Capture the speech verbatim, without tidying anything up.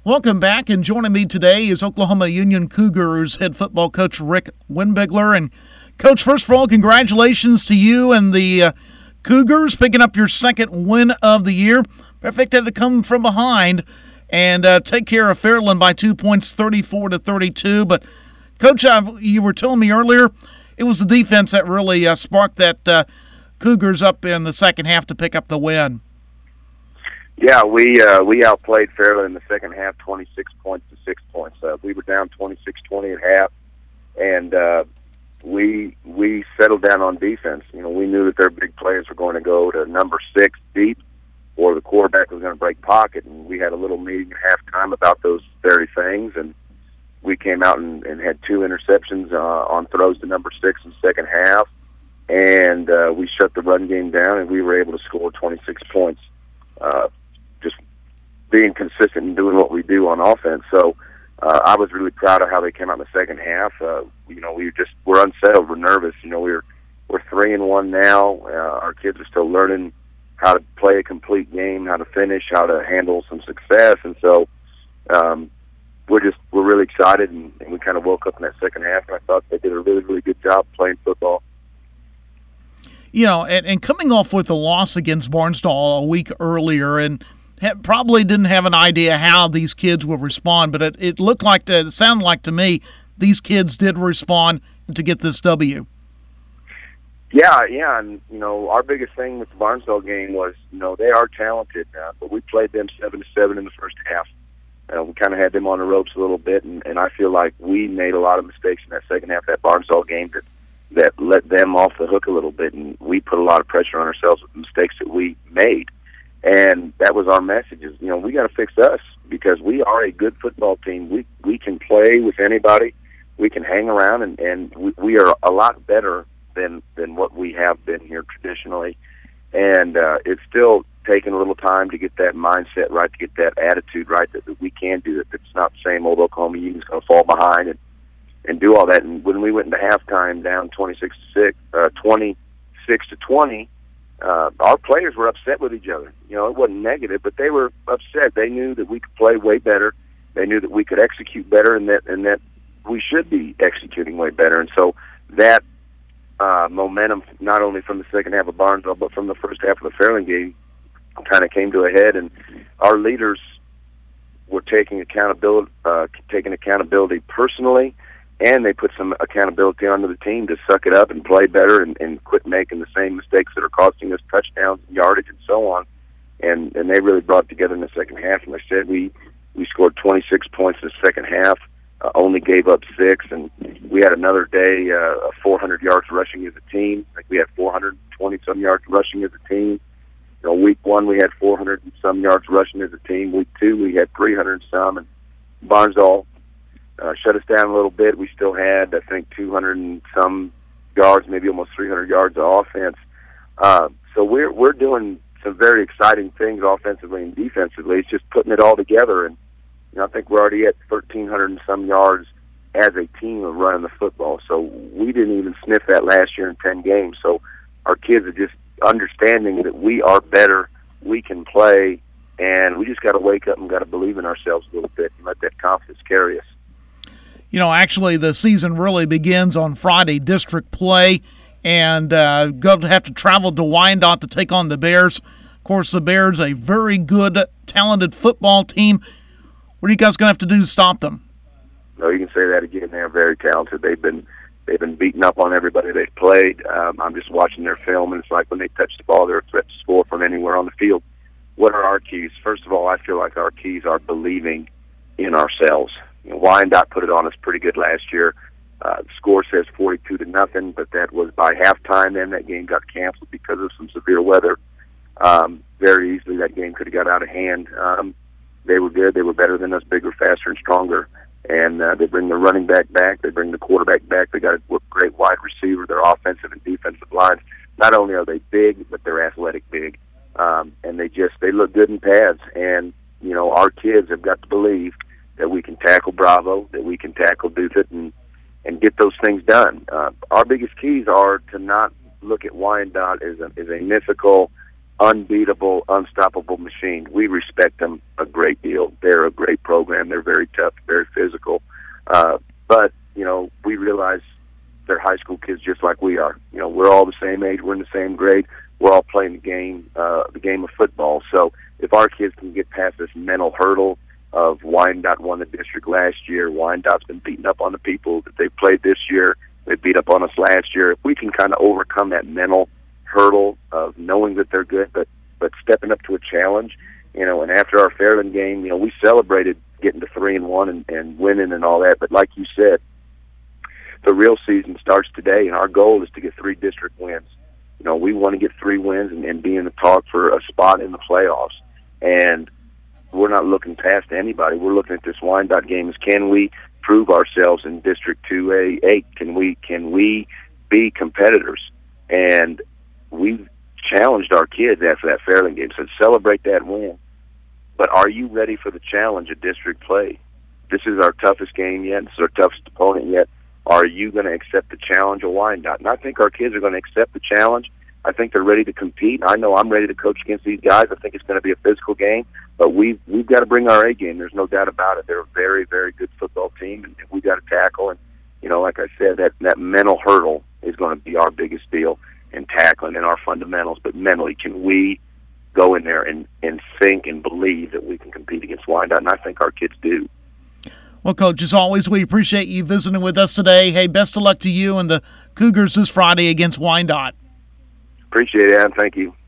Welcome back, and joining me today is Oklahoma Union Cougars head football coach Rick Winbigler. And Coach, first of all, congratulations to you and the uh, Cougars picking up your second win of the year. Perfect had to come from behind and uh, take care of Fairland by two points, thirty-four to thirty-two. But Coach, uh, you were telling me earlier it was the defense that really uh, sparked that uh, Cougars up in the second half to pick up the win. Yeah, we uh, we outplayed Fairland in the second half, twenty-six points to six points. Uh, we were down twenty-six twenty at half, and uh, we we settled down on defense. You know, we knew that their big players were going to go to number six deep, or the quarterback was going to break pocket, and we had a little meeting at halftime about those very things, and we came out and, and had two interceptions uh, on throws to number six in the second half, and uh, we shut the run game down, and we were able to score twenty-six points. Uh, just being consistent and doing what we do on offense. So uh, I was really proud of how they came out in the second half. Uh, you know, we just we're unsettled, we're nervous. You know, we're we're three and one now. Uh, our kids are still learning how to play a complete game, how to finish, how to handle some success, and so um, we're just we're really excited. And, and we kind of woke up in that second half, and I thought they did a really really good job playing football. You know, and, and coming off with a loss against Barnsdall a week earlier, and ha- probably didn't have an idea how these kids would respond, but it, it looked like, to, it sounded like to me, these kids did respond to get this W. Yeah, yeah, and, you know, our biggest thing with the Barnsdall game was, you know, they are talented, uh, but we played them seven to seven in the first half. Uh, we kind of had them on the ropes a little bit, and, and I feel like we made a lot of mistakes in that second half of that Barnsdall game that that let them off the hook a little bit, and we put a lot of pressure on ourselves with the mistakes that we made. And that was our message is, you know, we got to fix us because we are a good football team. We we can play with anybody. We can hang around, and, and we, we are a lot better than, than what we have been here traditionally. And uh, it's still taking a little time to get that mindset right, to get that attitude right, that, that we can do it. It's not the same old Oklahoma Union's going to fall behind and and do all that. And when we went into halftime down twenty-six to six, uh, twenty-six to twenty, uh, our players were upset with each other. You know, it wasn't negative, but they were upset. They knew that we could play way better. They knew that we could execute better, and that and that we should be executing way better. And so that uh, momentum, not only from the second half of Barnesville, but from the first half of the Fairland game, kind of came to a head. And our leaders were taking accountability, uh, taking accountability personally. And they put some accountability onto the team to suck it up and play better and, and quit making the same mistakes that are costing us touchdowns and yardage and so on. And and they really brought it together in the second half. And like I said, we, we scored twenty-six points in the second half, uh, only gave up six. And we had another day uh, of four hundred yards rushing as a team. Like we had four hundred twenty-some yards rushing as a team. You know, week one we had four hundred and some yards rushing as a team. Week two we had three hundred and some. And Barnsdall Uh, shut us down a little bit. We still had, I think, two hundred and some yards, maybe almost three hundred yards of offense. Uh, so we're we're doing some very exciting things offensively and defensively. It's just putting it all together. And you know, I think we're already at thirteen hundred and some yards as a team of running the football. So we didn't even sniff that last year in ten games. So our kids are just understanding that we are better, we can play, and we just got to wake up and got to believe in ourselves a little bit and let that confidence carry us. You know, actually, the season really begins on Friday, district play, and uh, going to have to travel to Wyandotte to take on the Bears. Of course, the Bears, a very good, talented football team. What are you guys going to have to do to stop them? No, you can say that again. They're very talented. They've been they've been beating up on everybody they've played. Um, I'm just watching their film, and it's like when they touch the ball, they're a threat to score from anywhere on the field. What are our keys? First of all, I feel like our keys are believing in ourselves. You know, Wyandotte put it on us pretty good last year. Uh, the score says forty-two to nothing, but that was by halftime. Then that game got canceled because of some severe weather. Um, very easily, that game could have got out of hand. Um, they were good. They were better than us, bigger, faster, and stronger. And uh, they bring the running back back. They bring the quarterback back. They got a great wide receiver. Their offensive and defensive lines. Not only are they big, but they're athletic big. Um, and they just they look good in pads. And you know, our kids have got to believe that we can tackle Bravo, that we can tackle Duthet, and and get those things done. Uh, our biggest keys are to not look at Wyandotte as a, as a mythical unbeatable, unstoppable machine. We respect them a great deal. They're a great program. They're very tough, very physical. Uh, but, you know, we realize they're high school kids just like we are. You know, we're all the same age. We're in the same grade. We're all playing the game, uh, the game of football. So if our kids can get past this mental hurdle of Wyandotte won the district last year, Wyandott's been beating up on the people that they played this year, they beat up on us last year. If we can kind of overcome that mental hurdle of knowing that they're good, but but stepping up to a challenge, you know. And after our Fairland game, you know, we celebrated getting to three and one and, and winning and all that. But like you said, the real season starts today, and our goal is to get three district wins. You know, we want to get three wins and, and be in the talk for a spot in the playoffs. And we're not looking past anybody. We're looking at this Wyandotte game as, can we prove ourselves in District two A eight? Can we can we be competitors? And we've challenged our kids after that Fairland game, said celebrate that win. But are you ready for the challenge of district play? This is our toughest game yet. This is our toughest opponent yet. Are you going to accept the challenge of Wyandotte? And I think our kids are going to accept the challenge. I think they're ready to compete. I know I'm ready to coach against these guys. I think it's going to be a physical game, but we've, we've got to bring our A game. There's no doubt about it. They're a very, very good football team, and we've got to tackle. And, you know, like I said, that, that mental hurdle is going to be our biggest deal in tackling and our fundamentals. But mentally, can we go in there and, and think and believe that we can compete against Wyandotte? And I think our kids do. Well, Coach, as always, we appreciate you visiting with us today. Hey, best of luck to you and the Cougars this Friday against Wyandotte. Appreciate it, Adam. Thank you.